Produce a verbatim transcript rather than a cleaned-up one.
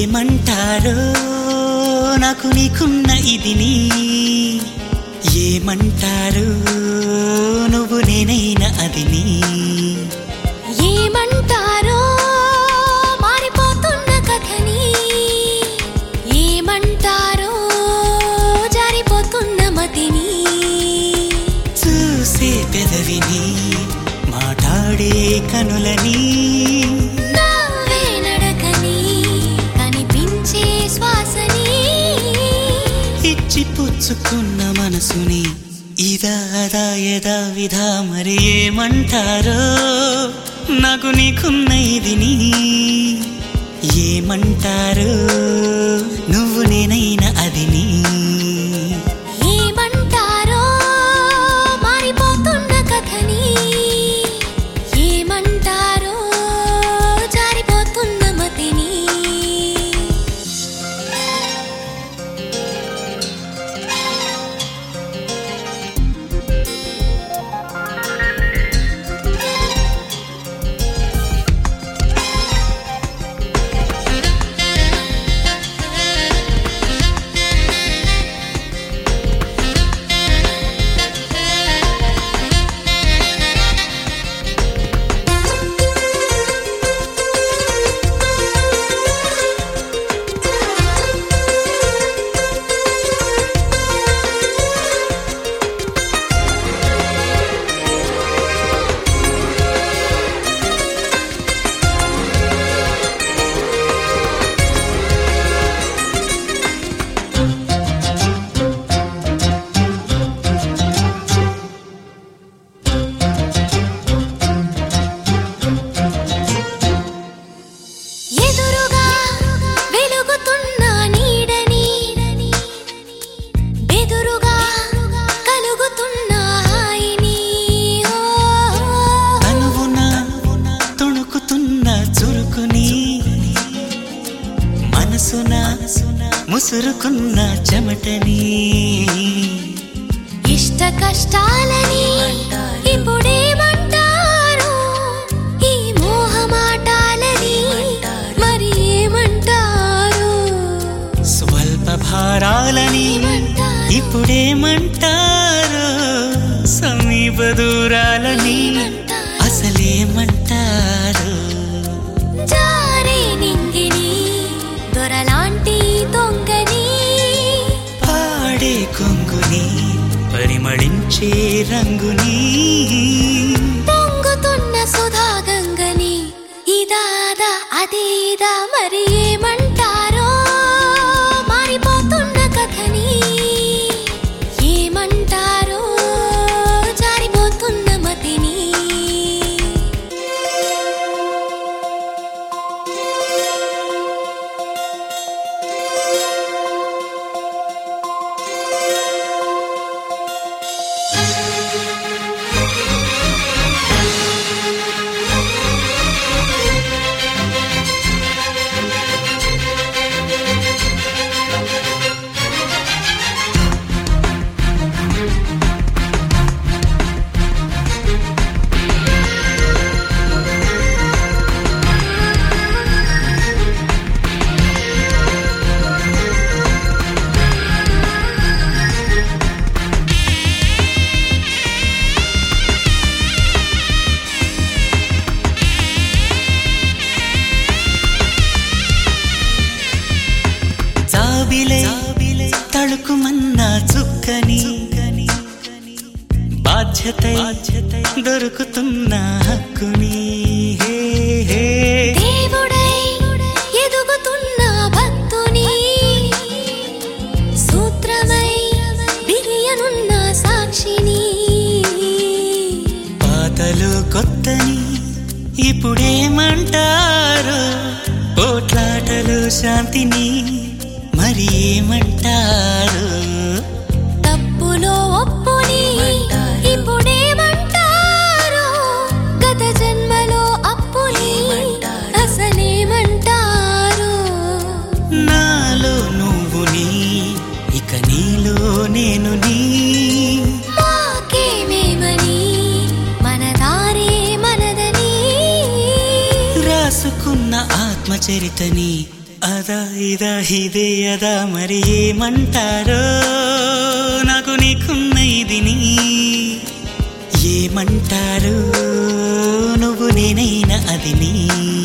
ఏమంటారో నాకు నీకున్న ఇదిని, ఏమంటారు నువ్వు నేనైనా అదిని, ఏమంటారో మారిపోతున్న కథని, ఏమంటారో జారిపోతున్న మతిని, చూసే పెదవిని మాట్లాడే కనులని, నవ్వే నడకని కనిపించే శ్వాసని, ఇచ్చి పుచ్చుకున్న మనసుని ఇదా అదా యదా విధా మరి ఏమంటారో నాకు నీకున్న ఇదిని, ఏమంటారో నువ్వు నేనైనా అదిని, ఏమంటారో మారిపోతున్న కథని, ఏమంటారో జారిపోతున్న మతిని. ఎదురుగా వెలుగుతున్న నీడని, బెదురుగా కలుగుతున్న హాయిని, తనువున తొణుకుతున్న చురుకుని, మనసున ముసురుకున్న చెమటని, ఇష్ట కష్టాలని ఇప్పుడేమంటారు, ఈ మోహమాటాలని మరి ఏమంటారు, స్వల్ప భారాలని ఇప్పుడేమంటారు, సమీప దూరాలని అసలేమంటారు, జారే నింగిని దొరలాంటి దొంగని, పాడే కొంగుని పరిమళించే రంగుని, పొంగుతున్న సుధా గంగని ఇదాదా అదేదా మరి ఏమంటారో మారిపోతున్న కథని, ఏమంటారో జారిపోతున్న మతిని. తళుకుమన్న చుక్కని బాధ్యత దొరుకుతున్న హక్కుని, దేవుడై ఎదుగుతున్న భక్తుని, సూత్రమై బిరియనున్న సాక్షిని, పాతలు కొత్తని ఇప్పుడేమంటారు, పోట్లాటలు శాంతిని మరి ఏమంటారు, తప్పులో ఒప్పుని ఇప్పుడేమంటారు, గత జన్మలో అప్పుని అసలేమంటారు, నాలో నువ్వు నీ ఇక నీలో నేను నీ, మాకేమేమని మన దారే మనదని, రాసుకున్న ఆత్మచరితని అదా ఇదా ఇదే అదా మరి ఏమంటారో నాకు నీకున్న ఇదిని ఏమంటారు నువ్వు నేనైనా అదిని